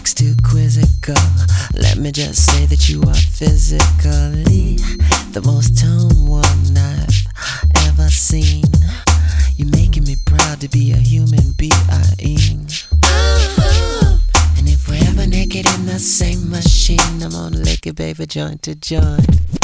wax too quizzical. Let me just say that you are physically the most toned one I've ever seen. You're making me proud to be a human being. And if we're ever naked in the same machine, I'm gonna lick it, baby, joint to joint.